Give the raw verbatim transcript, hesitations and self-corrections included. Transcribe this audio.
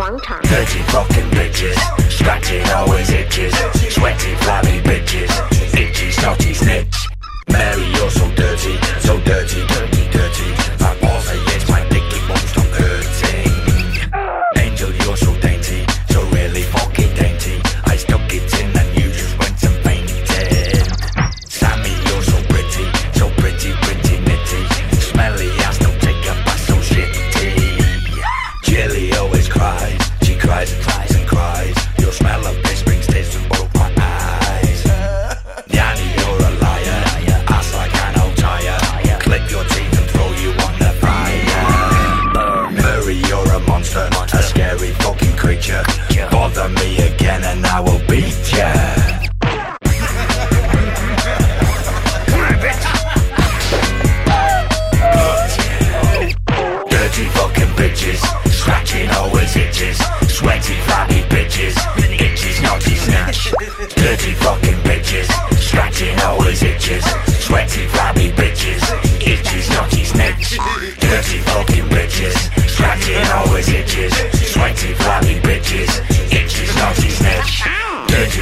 广场。 Dirty fucking bitches, scratching always itches. Sweaty, flabby bitches, itchy, snotty snitch. Mary, you're so dirty, so dirty, dirty, dirty. My balls are yes, my dicky won't stop hurting. Angel, you're so dainty, so really fucking dainty. I stuck it in and you just went and fainted. Sammy, you're so pretty, so pretty, pretty nitty. Smelly ass, don't take a bath, so shitty. Jilly always cries, she cries and cries and cries. Your smell of piss brings tears from both my eyes. Yanni, you're a liar, ass like an old tire. Clip your teeth and throw you on the fire. Murray, you're a monster, a scary fucking creature. Bother me again and I will beat ya. Dirty fucking bitches, scratching always itches. Sweaty, flabby bitches, itchy, snotty snatch. Dirty fucking bitches, scratching always itches. Sweaty, flabby bitches, itchy, snotty snitch. Dirty fucking bitches, scratching always itches. Sweaty, flabby bitches, itchy, snotty snitch. Dirty